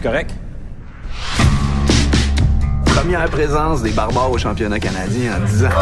correct? Première présence des barbares au championnat canadien en 10 ans.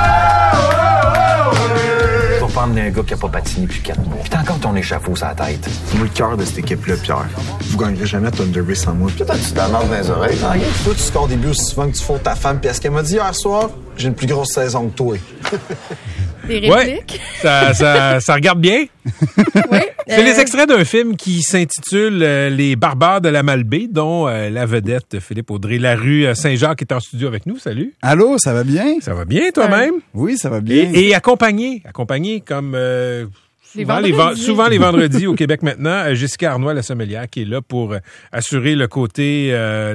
Tu vas prendre un gars qui a pas patiné depuis 4 mois. Puis t'as encore ton échafaud sur la tête. C'est moi le cœur de cette équipe-là, Pierre. Vous gagnerez jamais à Thunder Bay sans moi. Peut-être que tu t'amarres dans les oreilles. Ah, toi, tu scores des buts aussi souvent que tu fous ta femme. Puis est-ce qu'elle m'a dit hier soir, j'ai une plus grosse saison que toi. Des répliques. Ouais, ça regarde bien. Oui. C'est les extraits d'un film qui s'intitule Les Barbares de la Malbaie, dont la vedette Philippe Audrey-Larue Saint-Jacques est en studio avec nous. Salut. Allô, ça va bien? Ça va bien toi-même? Oui, ça va bien. Et accompagné comme souvent les vendredis au Québec maintenant, Jessica Arnois, la sommelière, qui est là pour assurer le côté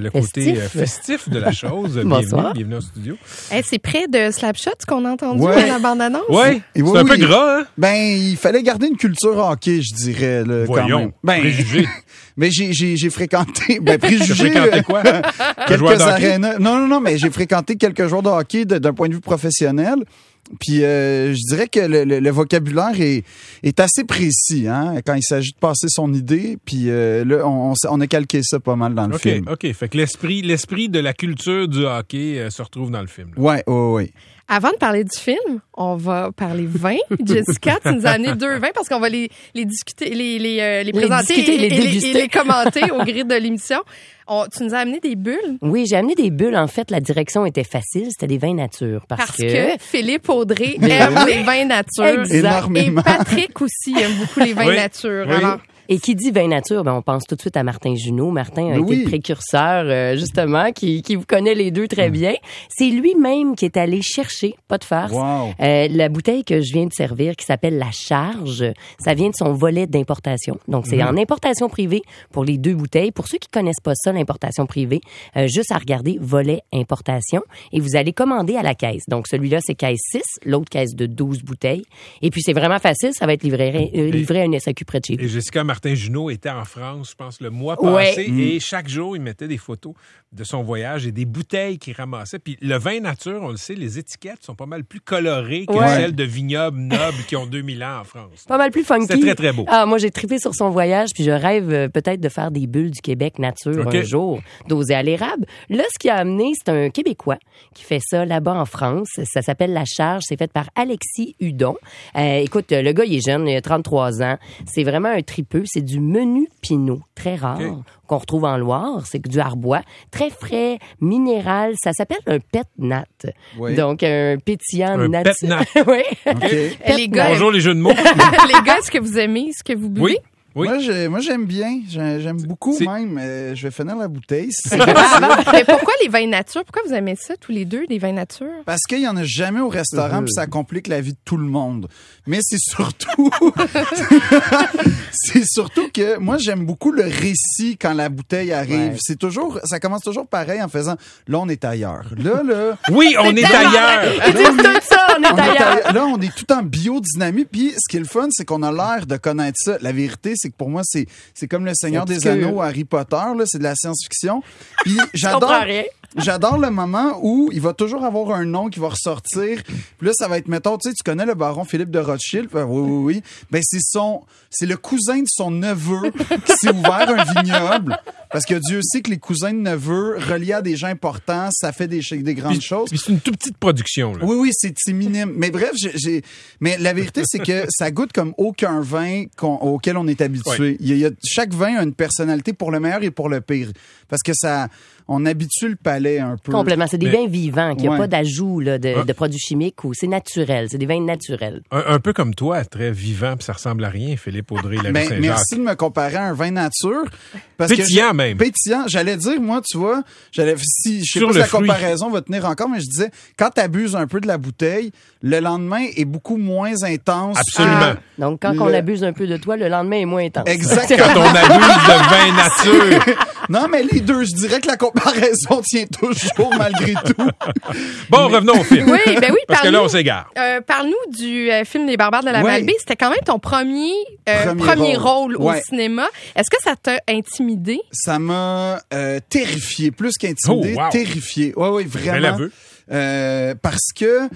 festif de la chose. Bienvenue au studio. Hey, c'est près de Slapshot, ce qu'on a entendu Ouais. dans la bande-annonce. Oui, c'est oui, un peu gras, hein? Ben, il fallait garder une culture hockey, je dirais. Là, Voyons, quand même. Ben, préjugé. Mais j'ai fréquenté... Ben, préjugé... J'ai fréquenté quoi? quelques arénas. Non, mais j'ai fréquenté quelques joueurs de hockey d'un point de vue professionnel. Puis je dirais que le vocabulaire est assez précis, hein, quand il s'agit de passer son idée. Puis là, on a calqué ça pas mal dans le film. OK. Fait que l'esprit de la culture du hockey se retrouve dans le film. Là. Ouais. Avant de parler du film, on va parler vin. Jessica, tu nous as amené 2 vins parce qu'on va les discuter, les présenter discuter, les et déguster. les commenter au gré de l'émission. Tu nous as amené des bulles. Oui, j'ai amené des bulles. En fait, la direction était facile. C'était des vins nature. Parce que Philippe Audrey aime les vins nature. Exact. Énormément. Et Patrick aussi aime beaucoup les vins nature. Oui. Alors, Et qui dit vin nature, on pense tout de suite à Martin Junot. Martin a été le précurseur, justement, qui vous connaît les deux très bien. C'est lui-même qui est allé chercher, pas de farce, la bouteille que je viens de servir, qui s'appelle La Charge. Ça vient de son volet d'importation. Donc, c'est en importation privée pour les 2 bouteilles. Pour ceux qui connaissent pas ça, l'importation privée, juste à regarder volet importation. Et vous allez commander à la caisse. Donc, celui-là, c'est caisse 6, l'autre caisse de 12 bouteilles. Et puis, c'est vraiment facile. Ça va être livré à une SAQ près de chez vous. Et Jessica Martin Junot était en France, je pense, le mois passé, et chaque jour, il mettait des photos de son voyage et des bouteilles qu'il ramassait. Puis le vin nature, on le sait, les étiquettes sont pas mal plus colorées que celles de vignobles nobles qui ont 2000 ans en France. Pas mal plus funky. C'était très, très beau. Ah, moi, j'ai trippé sur son voyage, puis je rêve peut-être de faire des bulles du Québec nature un jour, dosées à l'érable. Là, ce qu'il a amené, c'est un Québécois qui fait ça là-bas en France. Ça s'appelle La Charge. C'est fait par Alexis Hudon. Écoute, le gars, il est jeune, il a 33 ans. C'est vraiment un tripeux. C'est du menu pinot, très rare, qu'on retrouve en Loire. C'est du Arbois, très frais, minéral. Ça s'appelle un pet nat. Oui. Donc, un pétillant un nature. Pet nat. Oui. Okay. Les gars, bonjour les jeux de mots. les gars, est-ce que vous aimez ce que vous buvez? Oui. Moi, j'aime bien. J'aime beaucoup même. Je vais finir la bouteille. Mais pourquoi les vins nature? Pourquoi vous aimez ça, tous les deux, les vins nature? Parce qu'il n'y en a jamais au restaurant, puis ça complique la vie de tout le monde. Mais c'est surtout... c'est surtout que moi, j'aime beaucoup le récit quand la bouteille arrive. Ouais. C'est toujours... Ça commence toujours pareil en faisant... Là, on est ailleurs. Là... Oui, on est ailleurs! Là, on est tout en biodynamie. Puis, ce qui est le fun, c'est qu'on a l'air de connaître ça. La vérité, c'est que pour moi, c'est comme le Seigneur des Anneaux, Harry Potter, là, c'est de la science-fiction. Puis j'adore le moment où il va toujours avoir un nom qui va ressortir. Puis là, ça va être, mettons, tu connais le baron Philippe de Rothschild? Oui. Ben, c'est le cousin de son neveu qui s'est ouvert un vignoble. Parce que Dieu sait que les cousins de neveu, reliés à des gens importants, ça fait des grandes choses. Puis c'est une toute petite production, là. Oui, c'est minime. Mais bref, mais la vérité, c'est que ça goûte comme aucun vin auquel on est habitué. Oui. Chaque vin a une personnalité pour le meilleur et pour le pire. Parce que on habitue le palais un peu. Complètement. C'est des vins vivants, qui n'ont pas d'ajout de produits chimiques. Ou c'est naturel. C'est des vins naturels. Un peu comme toi, très vivant, puis ça ressemble à rien, Philippe Audrey-Larue Saint-Jacques. Merci de me comparer à un vin nature. Pétillant même. Pétillant. J'allais dire, moi, tu vois, je sais pas si la comparaison va tenir encore, mais je disais, quand tu abuses un peu de la bouteille, le lendemain est beaucoup moins intense. Absolument. Donc, quand on abuse un peu de toi, le lendemain est moins intense. Exactement. Quand on abuse de vin nature. Non, mais les deux, je dirais que la comparaison tient toujours malgré tout. Bon, revenons au film. Oui, parce que là, on s'égare. Parle-nous du film Les Barbares de la Malbaie. C'était quand même ton premier rôle au cinéma. Est-ce que ça t'a intimidé? Ça m'a terrifié, plus qu'intimidé, terrifié. Oui, vraiment. Je l'avoue. Parce que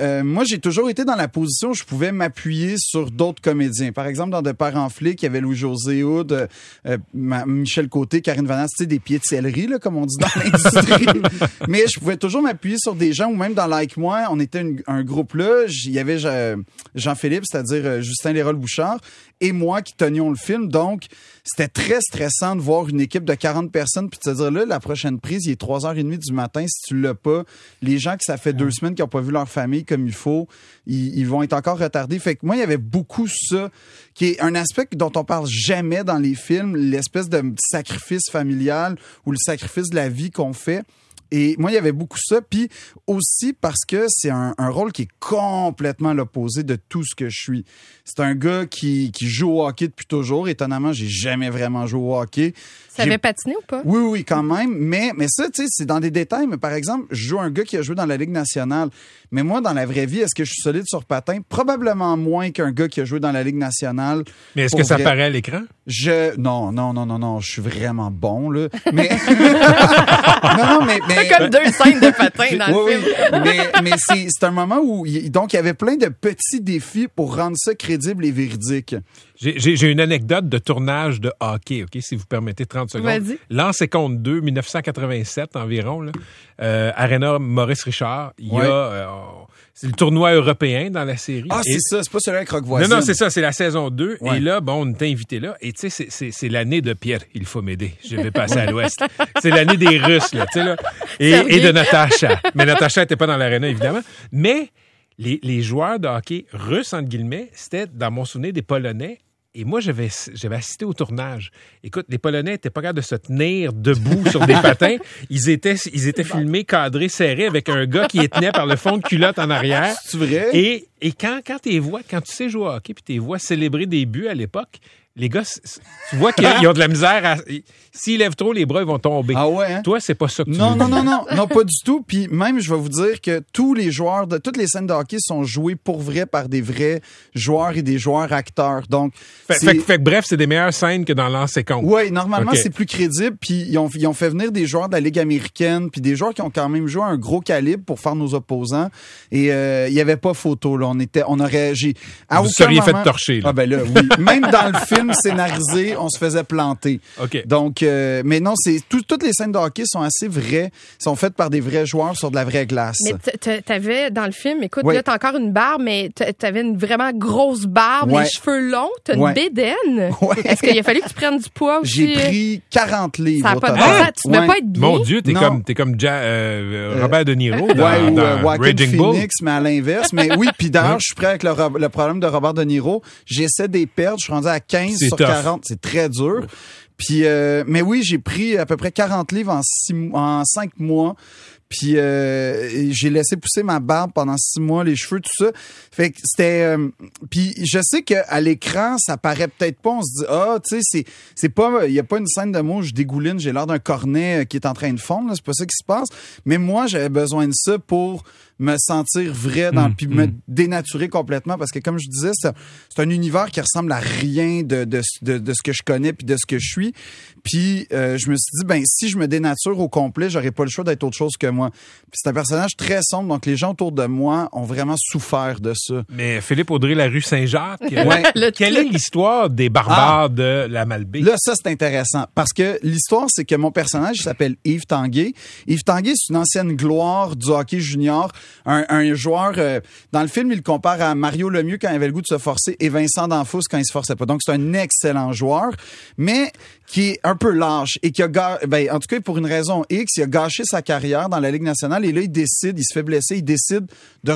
moi, j'ai toujours été dans la position où je pouvais m'appuyer sur d'autres comédiens. Par exemple, dans De Père en flic, il y avait Louis-José Hood, Michel Côté, Karine Vanasse, tu sais, des pieds de céleri, là, comme on dit dans l'industrie. Mais je pouvais toujours m'appuyer sur des gens, ou même dans Like Moi, on était un groupe là, il y avait Jean-Philippe, c'est-à-dire Justin Lérol-Bouchard, et moi qui tenions le film. Donc, c'était très stressant de voir une équipe de 40 personnes puis de se dire, là, la prochaine prise, il est 3h30 du matin. Si tu l'as pas, les gens qui ça fait 2 semaines qui n'ont pas vu leur famille comme il faut, ils vont être encore retardés. Fait que moi, il y avait beaucoup ça, qui est un aspect dont on parle jamais dans les films, l'espèce de sacrifice familial ou le sacrifice de la vie qu'on fait. Et moi, il y avait beaucoup ça. Puis aussi parce que c'est un rôle qui est complètement l'opposé de tout ce que je suis. C'est un gars qui joue au hockey depuis toujours. Étonnamment, j'ai jamais vraiment joué au hockey. Ça avait patiné ou pas? Oui, quand même. Mais ça, tu sais, c'est dans des détails. Mais par exemple, je joue un gars qui a joué dans la Ligue nationale. Mais moi, dans la vraie vie, est-ce que je suis solide sur patin? Probablement moins qu'un gars qui a joué dans la Ligue nationale. Mais est-ce que ça paraît à l'écran? Non. Je suis vraiment bon, là. Mais... mais c'est comme 2 scènes de patin dans le film. Mais c'est un moment où donc il y avait plein de petits défis pour rendre ça crédible et véridique. J'ai une anecdote de tournage de hockey, OK, si vous permettez 30 secondes. Vas-y. L'an 52, 1987 environ, là, Arena Maurice Richard, il y a... c'est le tournoi européen dans la série. Ah, c'est ça, c'est pas celui avec Roquevoisine. Non, c'est ça, c'est la saison 2. Ouais. Et là, bon, on était invité là. Et tu sais, c'est l'année de Pierre, il faut m'aider. Je vais passer à l'Ouest. C'est l'année des Russes, là, tu sais, là. Et de Natacha. Mais Natacha n'était pas dans l'aréna, évidemment. Mais les joueurs de hockey russes, entre guillemets, c'était, dans mon souvenir, des Polonais. Et moi, j'avais assisté au tournage. Écoute, les Polonais étaient pas capables de se tenir debout sur des patins. Ils étaient filmés, cadrés, serrés, avec un gars qui les tenait par le fond de culotte en arrière. C'est vrai? Et quand tu sais jouer au hockey puis tu les vois célébrer des buts à l'époque, les gars, tu vois qu'ils ont de la misère s'ils lèvent trop, les bras, ils vont tomber. Ah ouais, hein? Toi, c'est pas ça que tu veux. Non, pas du tout. Puis même, je vais vous dire que tous les joueurs de toutes les scènes de hockey sont jouées pour vrai par des vrais joueurs et des joueurs acteurs. Donc, fait que bref, c'est des meilleures scènes que dans l'an 50. Oui, normalement, okay. C'est plus crédible. Puis ils ont fait venir des joueurs de la Ligue américaine, puis des joueurs qui ont quand même joué à un gros calibre pour faire nos opposants. Et il y avait pas photo, là. Vous seriez fait torcher, là. Ah ben là, oui. Même dans le film scénarisé, on se faisait planter. OK. Donc, mais non, toutes les scènes de hockey sont assez vraies, sont faites par des vrais joueurs sur de la vraie glace. Mais t'avais dans le film, écoute, là, t'as encore une barbe, mais t'avais une vraiment grosse barbe, les cheveux longs, t'as une bédaine. Ouais. Est-ce qu'il a fallu que tu prennes du poids aussi? J'ai pris 40 livres. Ça n'a pas de bon sens. Tu ne peux pas être bien. Mon Dieu, t'es comme Robert De Niro dans Raging Bull. Phoenix, mais à l'inverse. Mais oui, puis d'ailleurs, je suis prêt avec le problème de Robert De Niro. J'essaie de les perdre. Je suis rendu à 15 sur 40. C'est très dur. Puis, mais oui, j'ai pris à peu près 40 livres en 5 mois. Puis j'ai laissé pousser ma barbe pendant 6 mois, les cheveux, tout ça. Fait que c'était... puis je sais qu'à l'écran, ça paraît peut-être pas. On se dit, tu sais, c'est pas... Il y a pas une scène de mots où je dégouline, j'ai l'air d'un cornet qui est en train de fondre. Là, c'est pas ça qui se passe. Mais moi, j'avais besoin de ça pour me sentir vrai puis me dénaturer complètement. Parce que comme je disais, c'est un univers qui ressemble à rien de ce que je connais puis de ce que je suis. Puis je me suis dit, si je me dénature au complet, j'aurais pas le choix d'être autre chose que moi. Puis c'est un personnage très sombre, donc les gens autour de moi ont vraiment souffert de ça. Mais Philippe Audrey, la rue Saint-Jacques, quelle est l'histoire des barbares de la Malbaie? Là, ça, c'est intéressant. Parce que l'histoire, c'est que mon personnage s'appelle Yves Tanguay. Yves Tanguay, c'est une ancienne gloire du hockey junior. Un joueur, dans le film, il le compare à Mario Lemieux quand il avait le goût de se forcer et Vincent D'Anfos quand il se forçait pas. Donc, c'est un excellent joueur, mais qui est un peu lâche et qui a, en tout cas, pour une raison X, il a gâché sa carrière dans la Ligue nationale et là, il se fait blesser, il décide de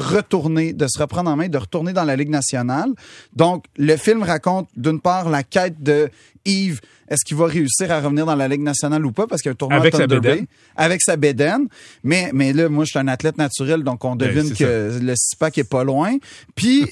se reprendre en main, de retourner dans la Ligue nationale. Donc, le film raconte, d'une part, la quête de Yves. Est-ce qu'il va réussir à revenir dans la Ligue nationale ou pas? Parce qu'il y a un tournoi avec Thunder sa bédaine. Bay. Avec sa bédaine. Mais là, moi, je suis un athlète naturel, donc on devine que le six-pack est pas loin. Puis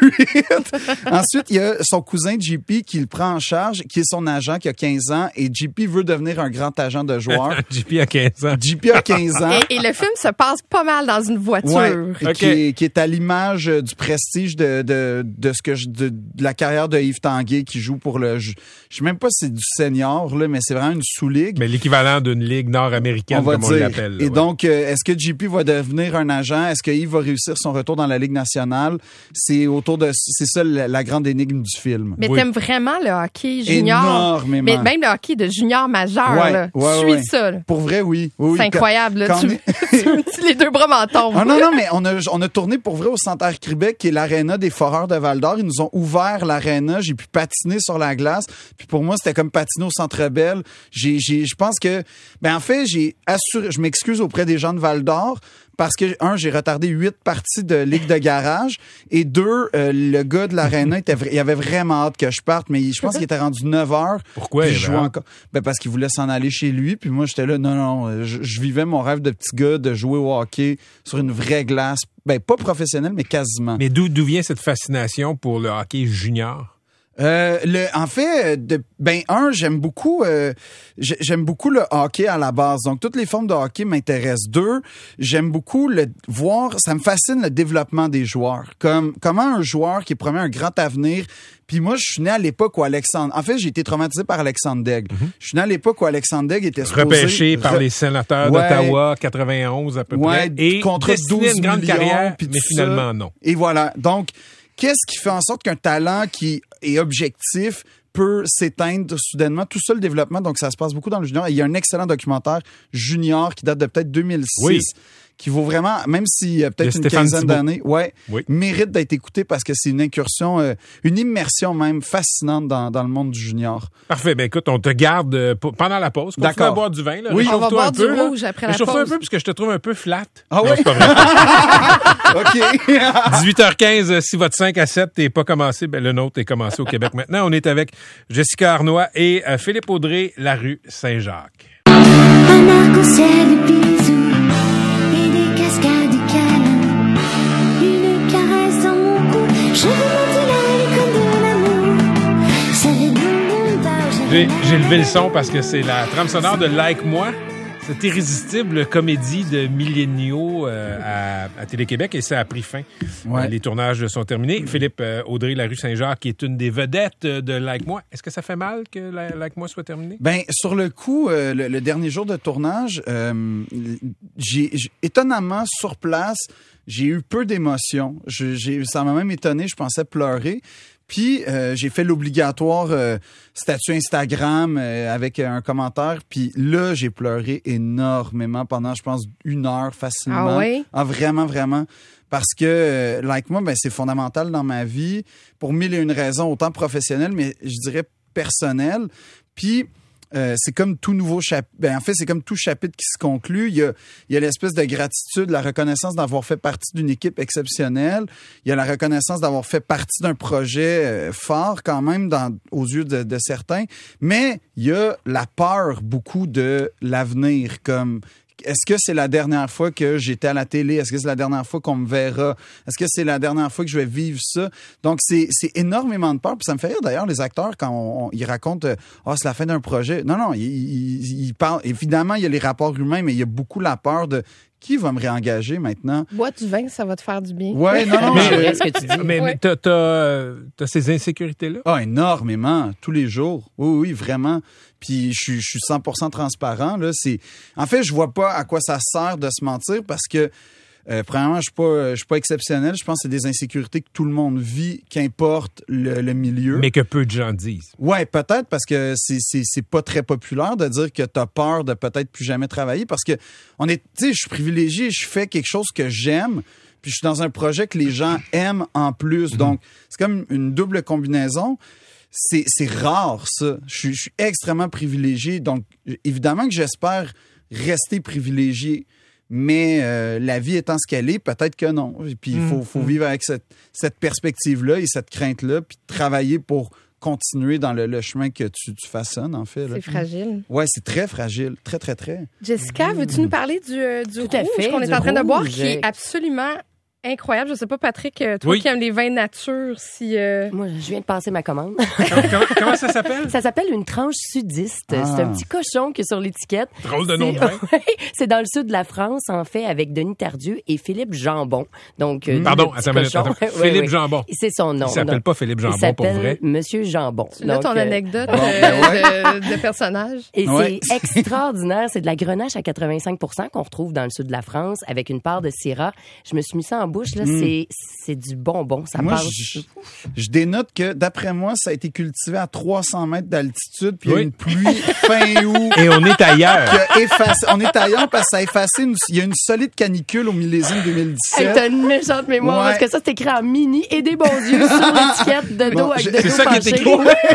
ensuite, il y a son cousin JP qui le prend en charge, qui est son agent, qui a 15 ans. Et JP veut devenir un grand agent de joueur. JP a 15 ans. JP a 15 ans. Et le film se passe pas mal dans une voiture. Ouais, qui est à l'image du prestige de la carrière de Yves Tanguay qui joue pour le... Je sais même pas si c'est du senior, là, mais c'est vraiment une sous-ligue. Mais l'équivalent d'une ligue nord-américaine, comme on l'appelle. Et donc, est-ce que JP va devenir un agent? Est-ce que Yves va réussir son retour dans la Ligue nationale? C'est ça la grande énigme du film. Mais t'aimes vraiment le hockey junior? Énormément. Mais même le hockey de junior majeur, là. Tu suis ça, là. Pour vrai, oui. C'est incroyable, là. Les deux bras m'en tombent. Ah non, mais on a tourné pour vrai au Centre Québec, qui est l'aréna des Foreurs de Val-d'Or. Ils nous ont ouvert l'aréna. J'ai pu patiner sur la glace. Puis pour moi, c'était comme patiner au Centre Bell. Je pense que, en fait, je m'excuse auprès des gens de Val-d'Or. Parce que, j'ai retardé 8 parties de Ligue de garage. Et 2, le gars de l'aréna, il avait vraiment hâte que je parte, mais je pense qu'il était rendu 9 heures. Pourquoi? Il jouait encore. Parce qu'il voulait s'en aller chez lui. Puis moi, j'étais là, non, je vivais mon rêve de petit gars de jouer au hockey sur une vraie glace. Pas professionnelle, mais quasiment. Mais d'où vient cette fascination pour le hockey junior? En fait, j'aime beaucoup le hockey à la base. Donc, toutes les formes de hockey m'intéressent. 2, j'aime beaucoup ça me fascine le développement des joueurs. Comment un joueur qui promet un grand avenir. Puis moi, je suis né à l'époque où j'ai été traumatisé par Alexandre Daigle. Je suis né à l'époque où Alexandre Daigle était repêché par les sénateurs d'Ottawa, 91 à peu près. Et contre 12 une grande millions, carrière, mais finalement, non. Et voilà. Donc, qu'est-ce qui fait en sorte qu'un talent qui est objectif peut s'éteindre soudainement? Tout ça, le développement, donc ça se passe beaucoup dans le junior. Et il y a un excellent documentaire junior qui date de peut-être 2006, qui vaut vraiment, même s'il y a peut-être une quinzaine d'années, mérite d'être écouté parce que c'est une incursion, une immersion même fascinante dans le monde du junior. Parfait. Écoute, on te garde pendant la pause. Continue à boire du vin. Là. Oui, on va boire du rouge après la pause. Réchauffe-toi un peu parce que je te trouve un peu flat. Ah oui? C'est pas vrai. OK. 18h15, si votre 5 à 7 n'est pas commencé, le nôtre est commencé au Québec maintenant. On est avec Jessica Arnois et Philippe Audrey, la rue Saint-Jacques. Un arc-en-ciel de bisous. J'ai levé le son parce que c'est la trame sonore de Like Moi, cette irrésistible comédie de milléniaux à Télé-Québec, et ça a pris fin. Les tournages sont terminés. Philippe Audrey, la rue Saint-Jacques, qui est une des vedettes de Like Moi. Est-ce que ça fait mal que Like Moi soit terminé? Sur le coup, le dernier jour de tournage, étonnamment, sur place, j'ai eu peu d'émotions. Ça m'a même étonné, je pensais pleurer. Puis, j'ai fait l'obligatoire statut Instagram avec un commentaire. Puis là, j'ai pleuré énormément pendant, je pense, 1 heure facilement. Ah oui? Ah, vraiment, vraiment. Parce que, Like Moi, c'est fondamental dans ma vie pour 1001 raisons, autant professionnelles, mais je dirais personnelles. Puis, c'est comme tout nouveau chapitre. En fait, c'est comme tout chapitre qui se conclut. Il y a l'espèce de gratitude, la reconnaissance d'avoir fait partie d'une équipe exceptionnelle. Il y a la reconnaissance d'avoir fait partie d'un projet fort quand même aux yeux de certains. Mais il y a la peur beaucoup de l'avenir, comme est-ce que c'est la dernière fois que j'étais à la télé? Est-ce que c'est la dernière fois qu'on me verra? Est-ce que c'est la dernière fois que je vais vivre ça? Donc, c'est énormément de peur. Puis ça me fait rire, d'ailleurs, les acteurs, quand ils racontent « c'est la fin d'un projet ». Non, ils parlent... Évidemment, il y a les rapports humains, mais il y a beaucoup la peur de « qui va me réengager maintenant? » Bois du vin, ça va te faire du bien. Oui, non. Mais ce que tu dis. Mais t'as ces insécurités-là? Ah, énormément, tous les jours. Oui, vraiment. Puis je suis 100% transparent. Là. En fait, je vois pas à quoi ça sert de se mentir parce que, premièrement, je suis pas exceptionnel. Je pense que c'est des insécurités que tout le monde vit, qu'importe le milieu. Mais que peu de gens disent. Ouais, peut-être parce que c'est pas très populaire de dire que t'as peur de peut-être plus jamais travailler parce que je suis privilégié, je fais quelque chose que j'aime. Puis je suis dans un projet que les gens aiment en plus. Donc, c'est comme une double combinaison. C'est rare, ça. Je suis extrêmement privilégié. Donc, évidemment que j'espère rester privilégié. Mais la vie étant ce qu'elle est, peut-être que non. Et puis, il faut vivre avec cette perspective-là et cette crainte-là, puis travailler pour continuer dans le chemin que tu façonnes, en fait. C'est fragile. Oui, c'est très fragile. Très, très, très. Jessica, veux-tu nous parler du rouge qu'on est en train de boire, qui est absolument Incroyable. Je sais pas, Patrick, toi qui aimes les vins nature, si... Moi, je viens de passer ma commande. Comment ça s'appelle? Ça s'appelle une tranche sudiste. C'est un petit cochon qui est sur l'étiquette. Drôle de nom de vin. C'est dans le sud de la France, en fait, avec Denis Tardieu et Philippe Jambon. Donc, Pardon, attends. Philippe Jambon. C'est son nom. Il s'appelle pas Philippe Jambon, pour vrai. Monsieur Jambon. Tu as ton anecdote de personnage. Et c'est extraordinaire. C'est de la Grenache à 85% qu'on retrouve dans le sud de la France, avec une part de Syrah. Je me suis mis ça en bouche, là. C'est du bonbon. Ça moi, passe. Je dénote que, d'après moi, ça a été cultivé à 300 mètres d'altitude, puis il y a une pluie fin août. Et on est ailleurs. On est ailleurs parce que ça a effacé il y a une solide canicule au millésime 2017. Hey, t'as une méchante mémoire, parce que ça, c'est écrit en mini et des bons yeux sur l'étiquette de dos avec de dos. C'est ça qui est écrit.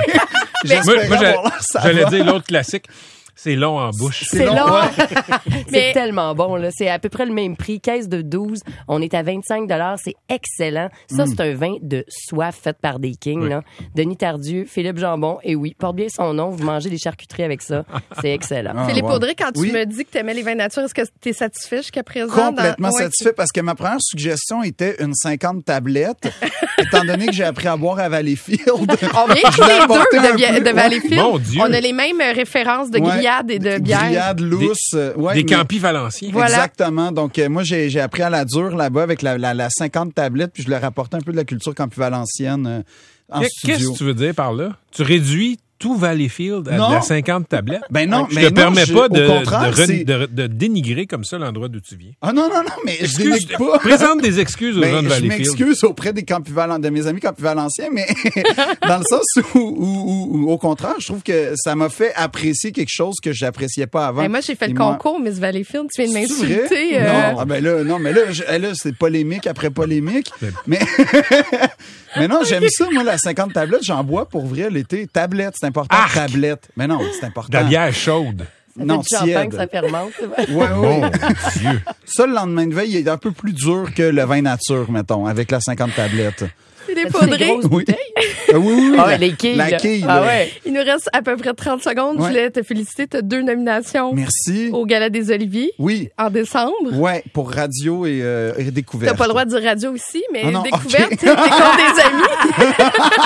Moi, j'allais dire l'autre classique. C'est long en bouche. C'est long. C'est tellement bon, là. C'est à peu près le même prix. Caisse de 12. On est à 25 $. C'est excellent. Ça, c'est un vin de soif fait par des kings, là. Denis Tardieu, Philippe Jambon. Et oui, porte bien son nom. Vous mangez des charcuteries avec ça. C'est excellent. Philippe Audrey, quand tu me dis que tu aimais les vins nature, est-ce que tu es satisfait jusqu'à présent? Complètement satisfait parce que ma première suggestion était une 50 tablettes. Étant donné que j'ai appris à boire à Valleyfield. On vient tous les deux de Valleyfield. Mon Dieu. On a les mêmes références de grillades et de bières. Grillades, lousses. Des Campis Valenciens. Voilà. Exactement. Donc, moi, j'ai appris à la dure là-bas avec la 50 tablettes, puis je leur apportais un peu de la culture Campis Valencienne en studio. Qu'est-ce que tu veux dire par là? Tu réduis tout Valleyfield à de la 50 tablettes? Ben non, je te permets pas de dénigrer comme ça l'endroit d'où tu viens. Ah non, mais je dénigre pas. Présente des excuses aux gens de Valleyfield. Je m'excuse auprès de mes amis Campis Valenciens, mais dans le sens où, au contraire, je trouve que ça m'a fait apprécier quelque chose que j'appréciais pas avant. Ben moi, j'ai fait le concours Miss Valleyfield. Tu viens de m'insulter. Là, c'est polémique après polémique. Mais non, j'aime ça, moi, la 50 tablettes, j'en bois pour vrai l'été. Tablette, c'est important. Tablette. Mais non, c'est important. De la bière chaude. Non, tiède. Ça fermente. Oui. Mon Dieu. Ça, le lendemain de veille, il est un peu plus dur que le vin nature, mettons, avec la 50 tablettes. Les poudrées. Oui. Les quilles. La quille. Il nous reste à peu près 30 secondes. Je voulais te féliciter. Tu as 2 nominations. Merci. Au Gala des Oliviers. Oui. En décembre. Oui, pour radio et découverte. T'as pas le droit de dire radio ici, mais découverte, c'est des comptes des amis.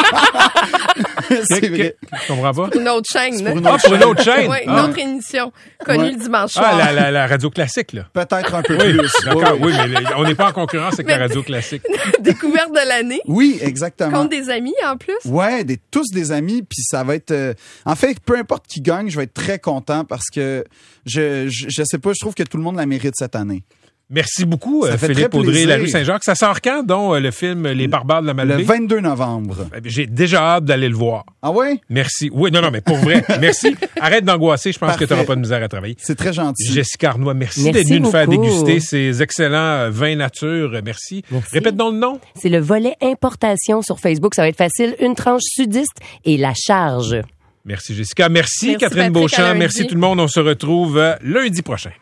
C'est vrai. Je comprends pas. Pour une autre chaîne. Pour une autre chaîne? Oui, une autre émission connue le dimanche soir. La radio classique, là. Peut-être un peu plus. D'accord, oui, mais on n'est pas en concurrence avec la radio classique. Découverte de l'année. Oui, exactement. Compte des amis, en plus. Ouais, tous des amis, puis ça va être... En fait, peu importe qui gagne, je vais être très content parce que je sais pas, je trouve que tout le monde la mérite cette année. Merci beaucoup, Philippe Audrey, La rue Saint-Jacques. Ça sort quand, donc, le film Les Barbares de la Malbaie? Le 22 novembre. J'ai déjà hâte d'aller le voir. Ah ouais? Merci. Oui, non, mais pour vrai, merci. Arrête d'angoisser, je pense que tu n'auras pas de misère à travailler. C'est très gentil. Jessica Arnois, merci d'être venue nous faire déguster ces excellents vins nature. Merci. Répète donc le nom. C'est le volet importation sur Facebook. Ça va être facile. Une tranche sudiste et la charge. Merci, Jessica. Merci Catherine Beauchamp. Merci tout le monde. On se retrouve lundi prochain.